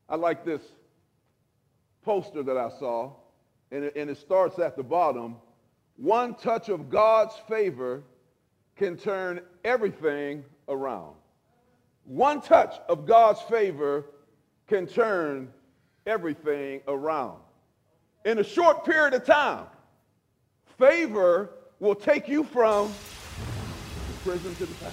I like this poster that I saw, and it starts at the bottom. One touch of God's favor can turn everything around. One touch of God's favor can turn everything around. In a short period of time, favor will take you from the prison to the palace.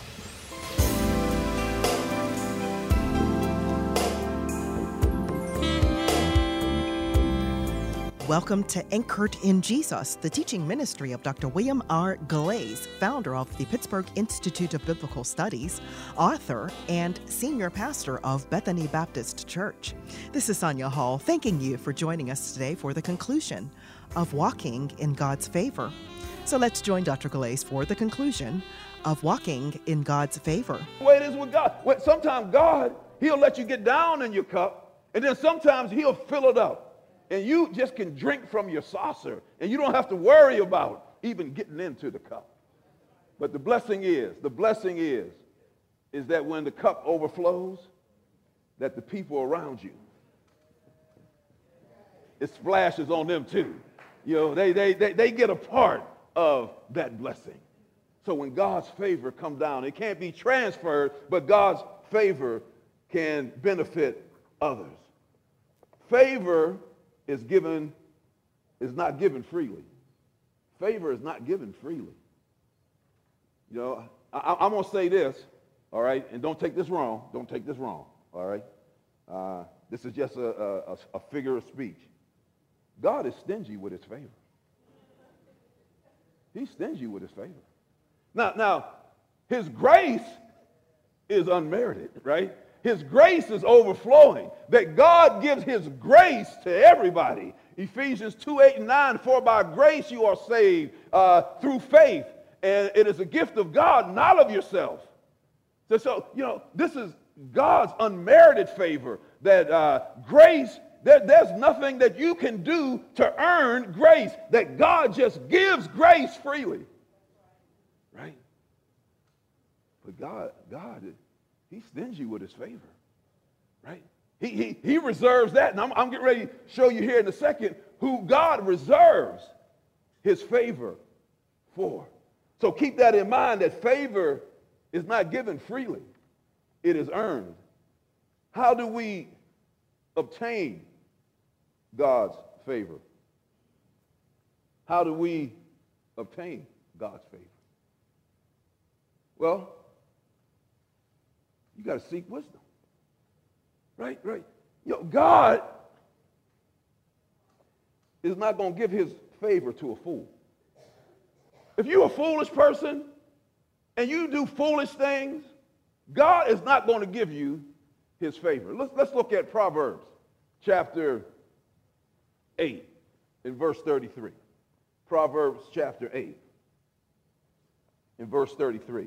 Welcome to Anchored in Jesus, the teaching ministry of Dr. William R. Glaze, founder of the Pittsburgh Institute of Biblical Studies, author, and senior pastor of Bethany Baptist Church. This is Sonia Hall, thanking you for joining us today for the conclusion of Walking in God's Favor. So let's join Dr. Glaze for the conclusion of Walking in God's Favor. The way it is with God. Sometimes God, He'll let you get down in your cup, and then sometimes He'll fill it up. And you just can drink from your saucer, and you don't have to worry about even getting into the cup. But the blessing is that when the cup overflows, that the people around you, it splashes on them too. You know, they get a part of that blessing. So when God's favor comes down, it can't be transferred, but God's favor can benefit others. Favor is not given freely. Favor is not given freely. You know, I'm going to say this, all right, and don't take this wrong. Don't take this wrong, all right? This is just a figure of speech. God is stingy with his favor. He's stingy with his favor. Now, his grace is unmerited, right? His grace is overflowing, that God gives his grace to everybody. Ephesians 2:8-9, for by grace you are saved through faith, and it is a gift of God, not of yourself. So you know, this is God's unmerited favor, that grace, there's nothing that you can do to earn grace, that God just gives grace freely, right? But God, He's stingy with his favor, right? He reserves that, and I'm getting ready to show you here in a second who God reserves his favor for. So keep that in mind, that favor is not given freely. It is earned. How do we obtain God's favor? How do we obtain God's favor? Well, you got to seek wisdom. Right. You know, God is not going to give his favor to a fool. If you're a foolish person and you do foolish things, God is not going to give you his favor. Let's look at Proverbs chapter 8 in verse 33. Proverbs chapter 8 in verse 33.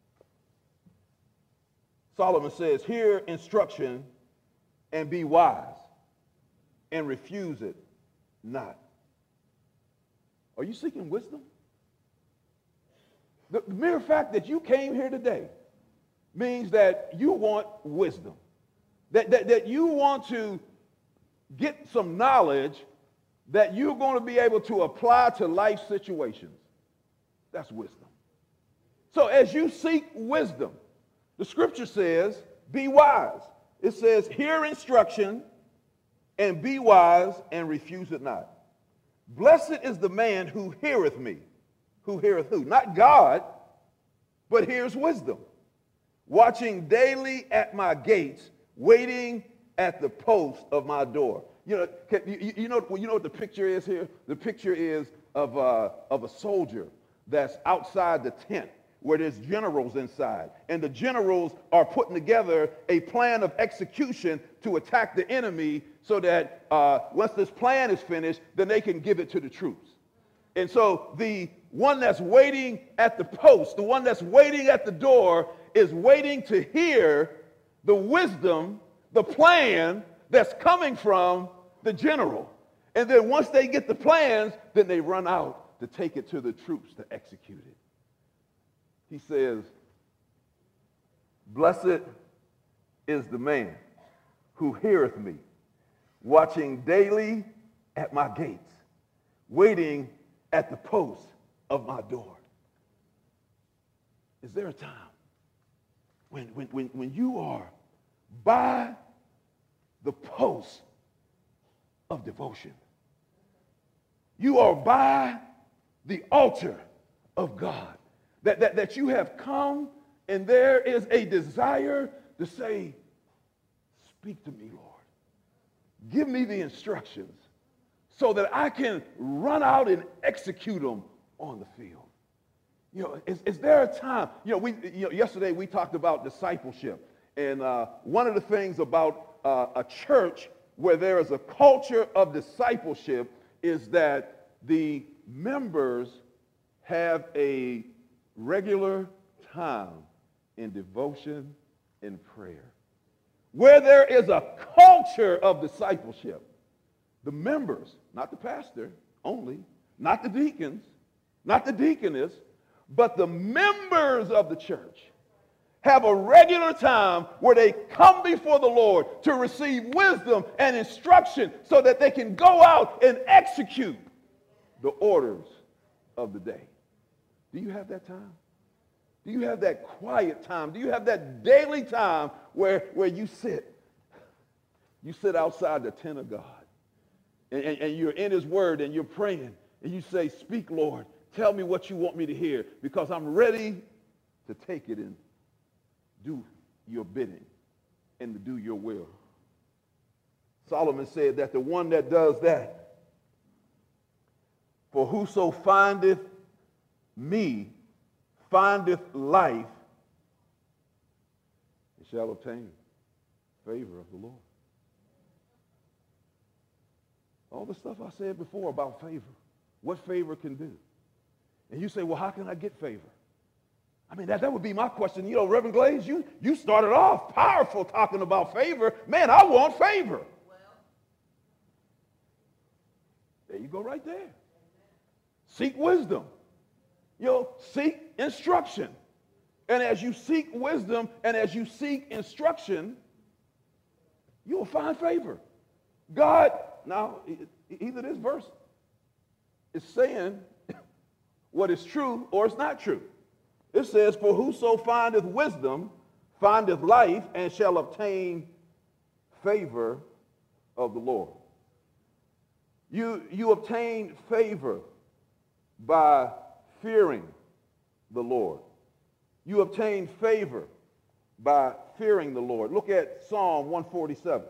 Solomon says, hear instruction and be wise, and refuse it not. Are you seeking wisdom? The mere fact that you came here today means that you want wisdom, that you want to get some knowledge that you're going to be able to apply to life situations. That's wisdom. So as you seek wisdom, the scripture says, be wise. It says, hear instruction and be wise and refuse it not. Blessed is the man who heareth me. Who heareth who? Not God, but hears wisdom. Watching daily at my gates, waiting at the post of my door. You know what the picture is here? The picture is of a soldier that's outside the tent, where there's generals inside. And the generals are putting together a plan of execution to attack the enemy so that once this plan is finished, then they can give it to the troops. And so the one that's waiting at the post, the one that's waiting at the door, is waiting to hear the wisdom, the plan that's coming from the general. And then once they get the plans, then they run out to take it to the troops to execute it. He says, blessed is the man who heareth me, watching daily at my gates, waiting at the post of my door. Is there a time when you are by the post of devotion? You are by the altar of God, that you have come and there is a desire to say, speak to me, Lord. Give me the instructions so that I can run out and execute them on the field. You know, is there a time, yesterday we talked about discipleship, and one of the things about a church where there is a culture of discipleship is that the members have a regular time in devotion and prayer. Where there is a culture of discipleship, the members, not the pastor only, not the deacons, not the deaconess, but the members of the church have a regular time where they come before the Lord to receive wisdom and instruction so that they can go out and execute the orders of the day. Do you have that time? Do you have that quiet time? Do you have that daily time where you sit? You sit outside the tent of God, and you're in his word, and you're praying, and you say, speak, Lord. Tell me what you want me to hear, because I'm ready to take it and do your bidding and to do your will. Solomon said that the one that does that, for whoso findeth me findeth life, and shall obtain favor of the Lord. All the stuff I said before about favor, what favor can do. And you say, well, how can I get favor? I mean, that would be my question. You know, Reverend Glaze, you started off powerful talking about favor. Man, I want favor. Well, there you go right there. Seek wisdom. Seek instruction. And as you seek wisdom and as you seek instruction, you will find favor. God, now, either this verse is saying what is true or it's not true. It says, for whoso findeth wisdom findeth life and shall obtain favor of the Lord. You obtain favor by fearing the Lord. You obtain favor by fearing the Lord. Look at Psalm 147.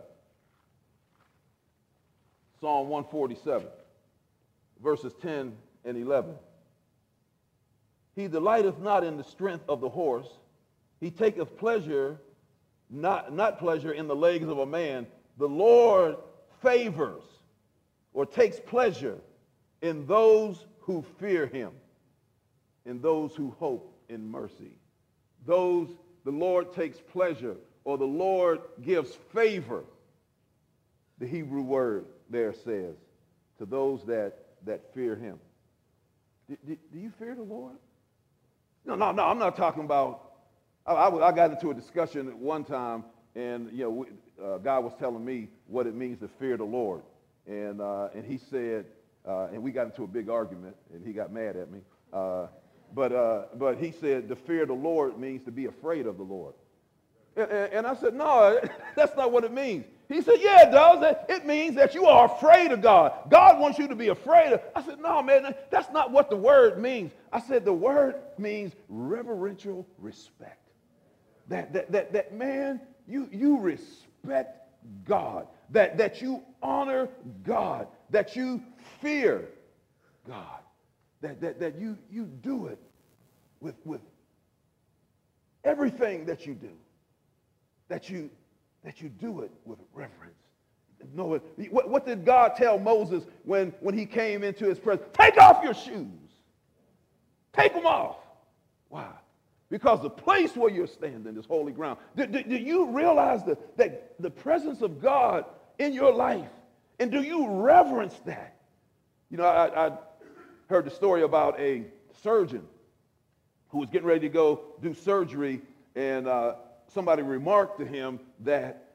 Psalm 147, verses 10 and 11. He delighteth not in the strength of the horse. He taketh pleasure, not pleasure in the legs of a man. The Lord favors or takes pleasure in those who fear him, in those who hope in mercy. Those the Lord takes pleasure, or the Lord gives favor. The Hebrew word there says, to those that fear him. Do you fear the Lord? No, I'm not talking about, I got into a discussion at one time, and God was telling me what it means to fear the Lord. And he said, and we got into a big argument, and he got mad at me. But he said to fear the Lord means to be afraid of the Lord. And I said, no, that's not what it means. He said, yeah, it does. It means that you are afraid of God. God wants you to be afraid of. I said, no, man, that's not what the word means. I said, the word means reverential respect. That man, you respect God. That you honor God. That you fear God. That you do it with everything that you do. That you do it with reverence. No, what did God tell Moses when he came into his presence? Take off your shoes. Take them off. Why? Because the place where you're standing is holy ground. Do you realize that the presence of God in your life? And do you reverence that? I heard the story about a surgeon who was getting ready to go do surgery, and somebody remarked to him that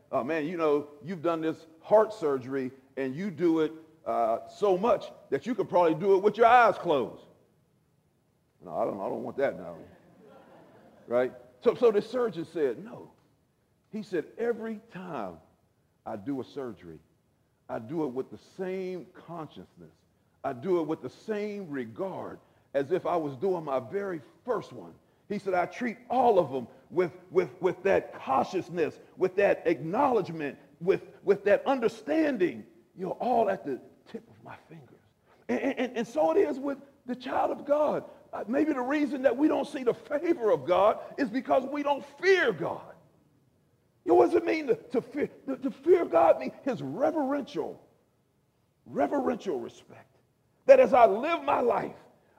oh man, you know, you've done this heart surgery and you do it so much that you could probably do it with your eyes closed. No, I don't want that now. Right? So the surgeon said, no. He said, every time I do a surgery, I do it with the same consciousness. I do it with the same regard as if I was doing my very first one. He said, I treat all of them with that cautiousness, with that acknowledgement, with that understanding, you know, all at the tip of my fingers. And so it is with the child of God. Maybe the reason that we don't see the favor of God is because we don't fear God. You know, what does it mean to fear? To fear God means his reverential respect. That as I live my life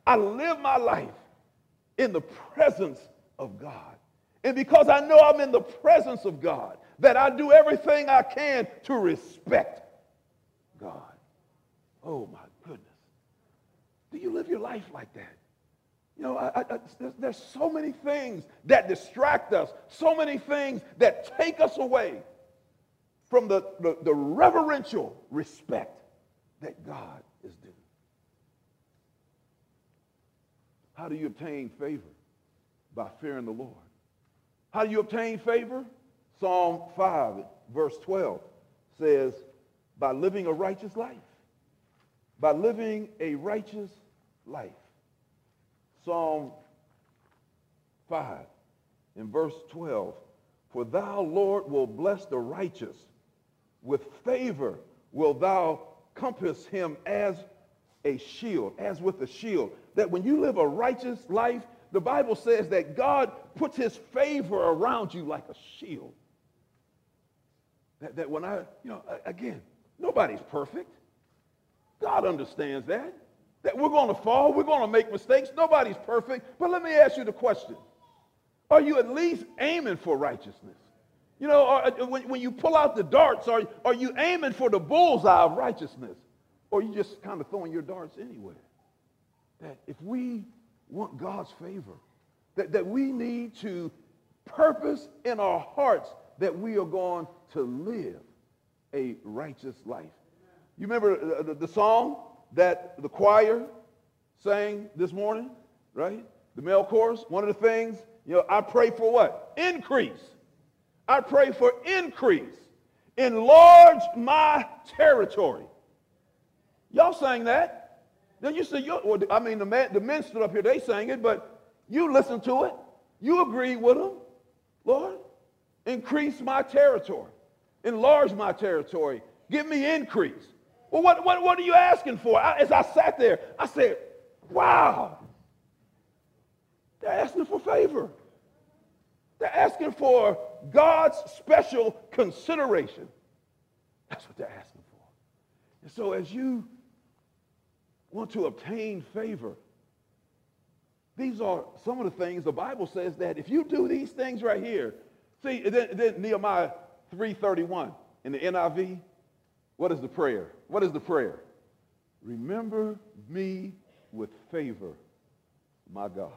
in the presence of God. And because I know I'm in the presence of God, that I do everything I can to respect God. Oh my goodness. Do you live your life like that? You know, there's so many things that distract us, so many things that take us away from the reverential respect that God is due. How do you obtain favor? By fearing the Lord. How do you obtain favor? Psalm 5, verse 12 says, by living a righteous life. By living a righteous life. Psalm 5 in verse 12, for thou, Lord, will bless the righteous. With favor will thou compass him as a shield, as with a shield. That when you live a righteous life, the Bible says that God puts his favor around you like a shield. That when again, nobody's perfect. God understands that. That we're going to fall, we're going to make mistakes. Nobody's perfect. But let me ask you the question. Are you at least aiming for righteousness? You know, when you pull out the darts, are you aiming for the bullseye of righteousness? Or are you just kind of throwing your darts anywhere? That if we want God's favor, that we need to purpose in our hearts that we are going to live a righteous life. You remember the song that the choir sang this morning, right? The male chorus. One of the things, you know, I pray for what? Increase. I pray for increase. Enlarge my territory. Y'all sang that. Then you said, the men stood up here, they sang it, but you listened to it. You agreed with them. Lord, increase my territory. Enlarge my territory. Give me increase. Well, what are you asking for? As I sat there, I said, wow. They're asking for favor. They're asking for God's special consideration. That's what they're asking for. And so as you want to obtain favor, these are some of the things the Bible says that if you do these things right here, see, then Nehemiah 3:31 in the NIV, what is the prayer? What is the prayer? Remember me with favor, my God.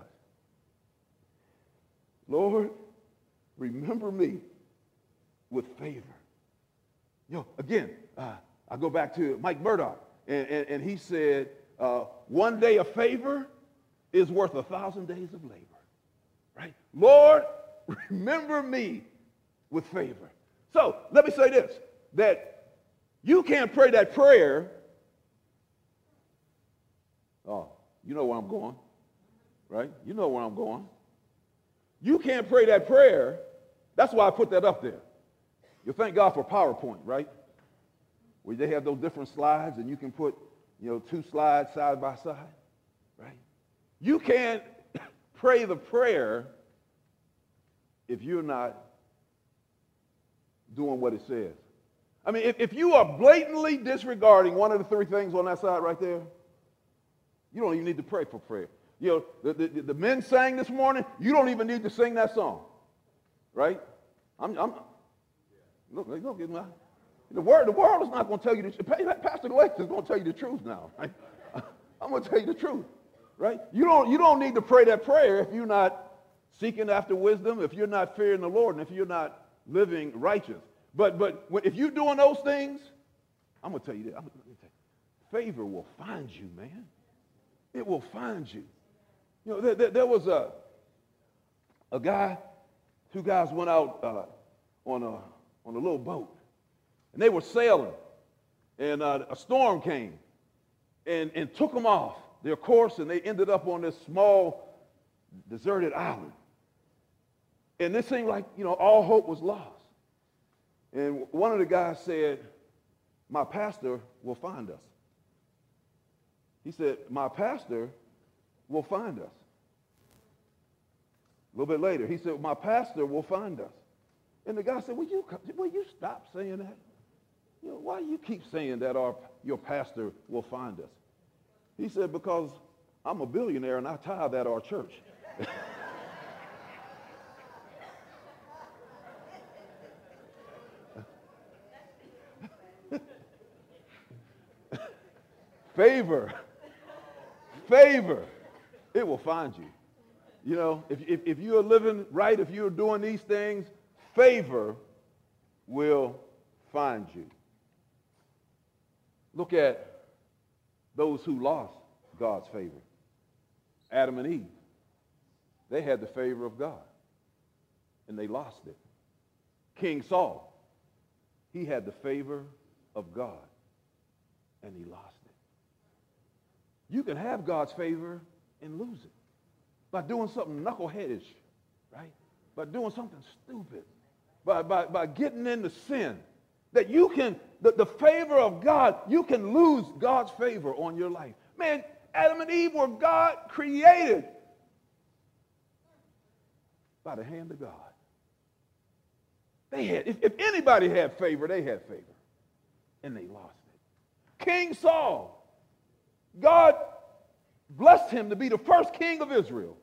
Lord, remember me with favor. You know, again, I go back to Mike Murdoch, and he said, one day of favor is worth 1,000 days of labor. Right? Lord, remember me with favor. So let me say this, that you can't pray that prayer. Oh, you know where I'm going, right? You know where I'm going. You can't pray that prayer. That's why I put that up there. You thank God for PowerPoint, right? Where they have those different slides and you can put, you know, 2 slides side by side, right? You can't pray the prayer if you're not doing what it says. I mean, if you are blatantly disregarding one of the 3 things on that side right there, you don't even need to pray for prayer. You know, the men sang this morning, you don't even need to sing that song, right? Look, the world is not going to tell you the truth. Pastor Lex is going to tell you the truth now, right? I'm going to tell you the truth, right? You don't need to pray that prayer if you're not seeking after wisdom, if you're not fearing the Lord, and if you're not living righteous. if you're doing those things, I'm going to tell you this. Favor will find you, man. It will find you. You know, there was a guy, two guys went out on a little boat, and they were sailing, and a storm came and took them off their course, and they ended up on this small deserted island. And it seemed like, you know, all hope was lost. And one of the guys said, my pastor will find us. He said, my pastor will find us. A little bit later, he said, my pastor will find us. And the guy said, will you stop saying that? You know, why do you keep saying that your pastor will find us? He said, because I'm a billionaire and I tithe at our church. Favor, it will find you. You know, if you're living right, if you're doing these things, favor will find you. Look at those who lost God's favor. Adam and Eve, they had the favor of God, and they lost it. King Saul, he had the favor of God, and he lost it. You can have God's favor and lose it by doing something knuckleheadish, right? By doing something stupid, by getting into sin. That you can, the favor of God, you can lose God's favor on your life. Man, Adam and Eve were God created by the hand of God. They had, if anybody had favor, they had favor. And they lost it. King Saul, God blessed him to be the first king of Israel.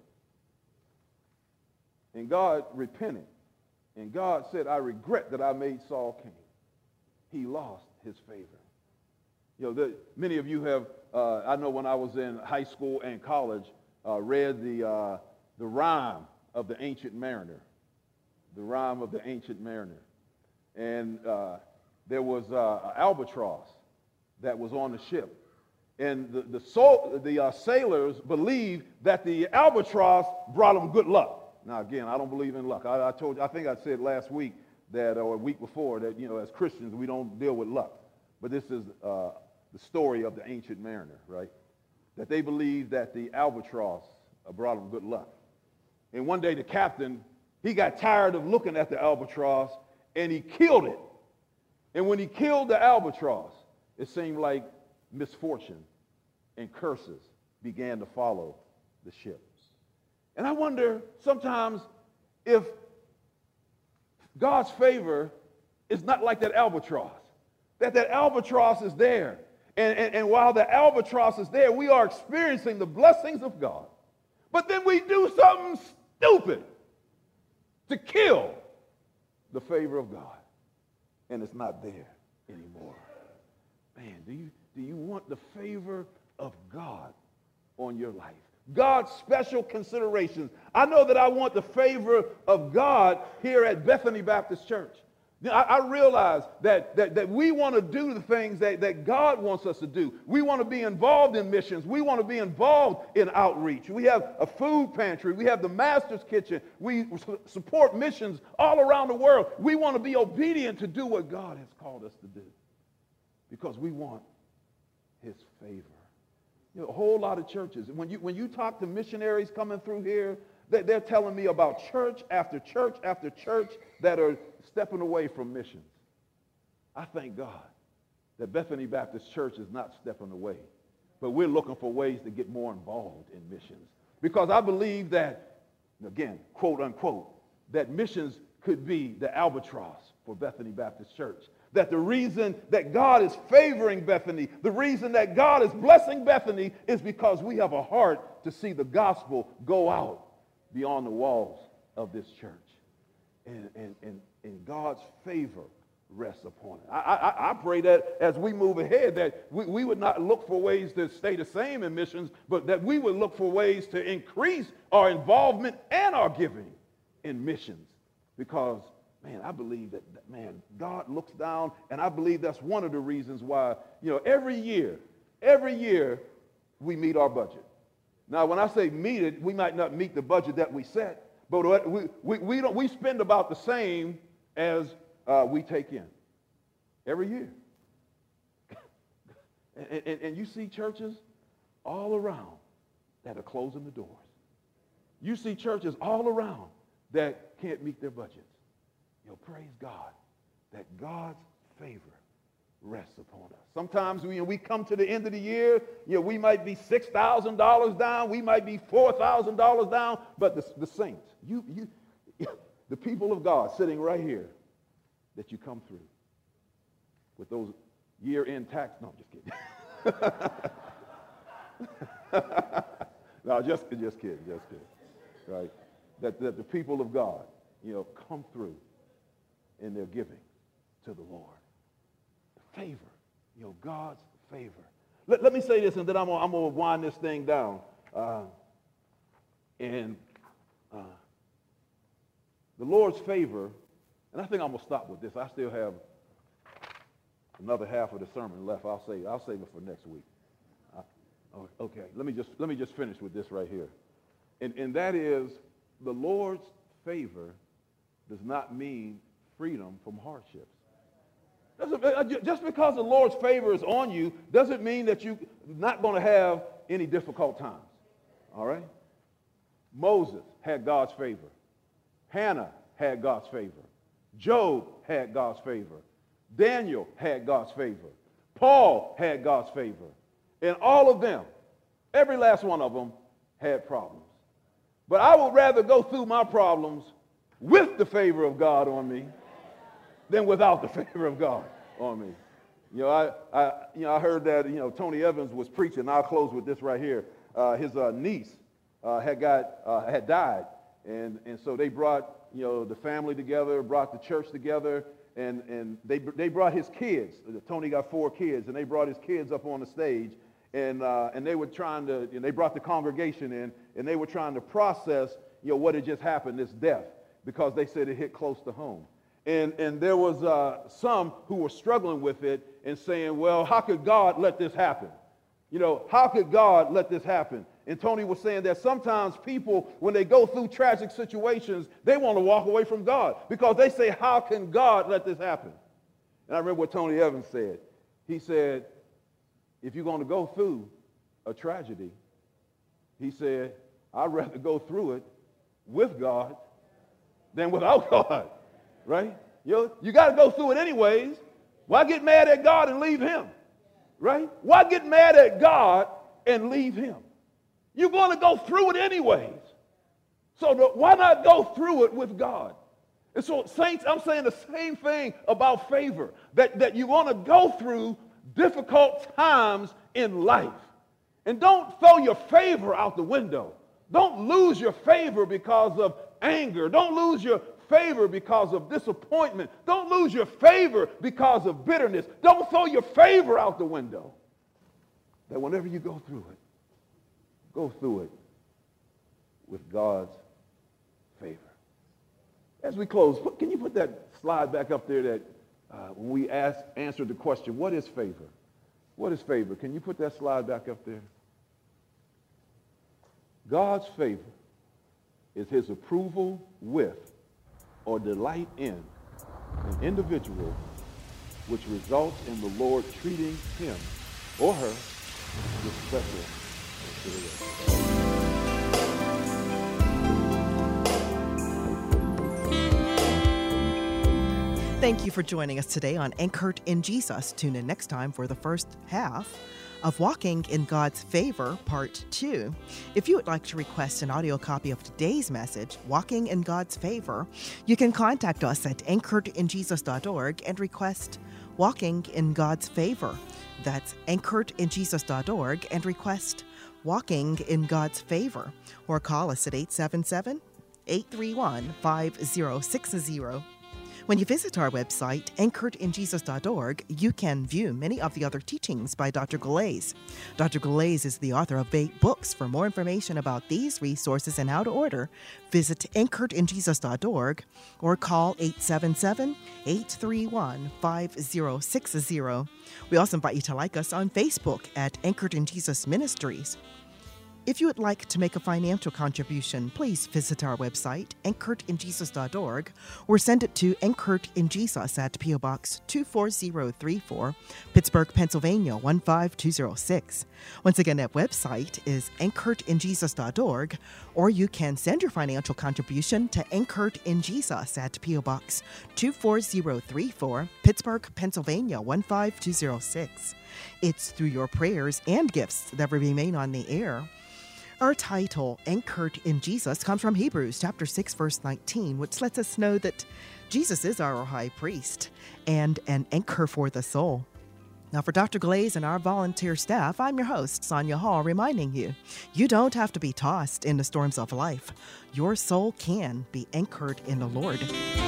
And God repented. And God said, I regret that I made Saul king. He lost his favor. You know, many of you have, I know when I was in high school and college, read the rhyme of the Ancient Mariner. The rhyme of the Ancient Mariner. And there was an albatross that was on the ship. And the sailors believed that the albatross brought them good luck. Now, again, I don't believe in luck. I told you, I think I said last week that, or a week before, that, you know, as Christians, we don't deal with luck. But this is the story of the Ancient Mariner, right? That they believed that the albatross brought them good luck. And one day the captain, he got tired of looking at the albatross, and he killed it. And when he killed the albatross, it seemed like misfortune and curses began to follow the ship. And I wonder sometimes if God's favor is not like that albatross, that albatross is there. And while the albatross is there, we are experiencing the blessings of God. But then we do something stupid to kill the favor of God. And it's not there anymore. Man, do you want the favor of God on your life? God's special considerations. I know that I want the favor of God here at Bethany Baptist Church. I realize that we want to do the things that God wants us to do. We want to be involved in missions. We want to be involved in outreach. We have a food pantry. We have the Master's Kitchen. We support missions all around the world. We want to be obedient to do what God has called us to do because we want his favor. You know, a whole lot of churches, when you talk to missionaries coming through here, they're telling me about church after church after church that are stepping away from missions. I thank God that Bethany Baptist Church is not stepping away, but we're looking for ways to get more involved in missions. Because I believe that, again, quote unquote, that missions could be the albatross for Bethany Baptist Church. That the reason that God is favoring Bethany, the reason that God is blessing Bethany is because we have a heart to see the gospel go out beyond the walls of this church. And God's favor rests upon it. I pray that as we move ahead, that we would not look for ways to stay the same in missions, but that we would look for ways to increase our involvement and our giving in missions. Because, man, I believe that, man, God looks down, and I believe that's one of the reasons why, every year, we meet our budget. Now, when I say meet it, we might not meet the budget that we set, but we spend about the same as we take in every year. And you see churches all around that are closing the doors. You see churches all around that can't meet their budgets. Praise God that God's favor rests upon us. Sometimes we come to the end of the year, we might be $6,000 down, we might be $4,000 down, but the saints, the people of God sitting right here, that you come through with those year-end tax. No, I'm just kidding. No, just kidding. Right? That the people of God, come through in their giving to the Lord. Favor, God's favor. Let me say this, and then I'm going to wind this thing down. The Lord's favor, and I think I'm going to stop with this. I still have another half of the sermon left. I'll save it for next week. Okay, let me just finish with this right here. And that is, the Lord's favor does not mean freedom from hardships. Just because the Lord's favor is on you doesn't mean that you're not going to have any difficult times. All right? Moses had God's favor. Hannah had God's favor. Job had God's favor. Daniel had God's favor. Paul had God's favor. And all of them, every last one of them, had problems. But I would rather go through my problems with the favor of God on me than without the favor of God on me. I heard that, Tony Evans was preaching. I'll close with this right here. His niece had died. And so they brought, the family together, brought the church together, and they brought his kids. Tony got 4 kids, and they brought his kids up on the stage, and they were trying to, they brought the congregation in, and they were trying to process, what had just happened, this death, because they said it hit close to home. And there was some who were struggling with it and saying, well, how could God let this happen? How could God let this happen? And Tony was saying that sometimes people, when they go through tragic situations, they want to walk away from God because they say, how can God let this happen? And I remember what Tony Evans said. He said, if you're going to go through a tragedy, he said, I'd rather go through it with God than without God, right? You got to go through it anyways. Why get mad at God and leave him, right? Why get mad at God and leave him? You're going to go through it anyways. So why not go through it with God? And so, saints, I'm saying the same thing about favor, that you want to go through difficult times in life. And don't throw your favor out the window. Don't lose your favor because of anger. Don't lose your favor because of disappointment. Don't lose your favor because of bitterness. Don't throw your favor out the window. That whenever you go through it with God's favor. As we close, can you put that slide back up there that when we answered the question, what is favor? What is favor? Can you put that slide back up there? God's favor is his approval with or delight in an individual, which results in the Lord treating him or her with special consideration. Thank you for joining us today on Anchored in Jesus. Tune in next time for the first half of Walking in God's Favor, Part 2. If you would like to request an audio copy of today's message, Walking in God's Favor, you can contact us at anchoredinjesus.org and request Walking in God's Favor. That's anchoredinjesus.org and request Walking in God's Favor. Or call us at 877-831-5060. When you visit our website, anchoredinjesus.org, you can view many of the other teachings by Dr. Galais. Dr. Galais is the author of 8 books. For more information about these resources and how to order, visit anchoredinjesus.org or call 877-831-5060. We also invite you to like us on Facebook at Anchored in Jesus Ministries. If you would like to make a financial contribution, please visit our website, anchoredinjesus.org, or send it to Anchored in Jesus at P.O. Box 24034, Pittsburgh, Pennsylvania 15206. Once again, that website is anchoredinjesus.org, or you can send your financial contribution to Anchored in Jesus at P.O. Box 24034, Pittsburgh, Pennsylvania 15206. It's through your prayers and gifts that we remain on the air. Our title, Anchored in Jesus, comes from Hebrews chapter 6, verse 19, which lets us know that Jesus is our high priest and an anchor for the soul. Now, for Dr. Galais and our volunteer staff, I'm your host, Sonia Hall, reminding you, you don't have to be tossed in the storms of life. Your soul can be anchored in the Lord.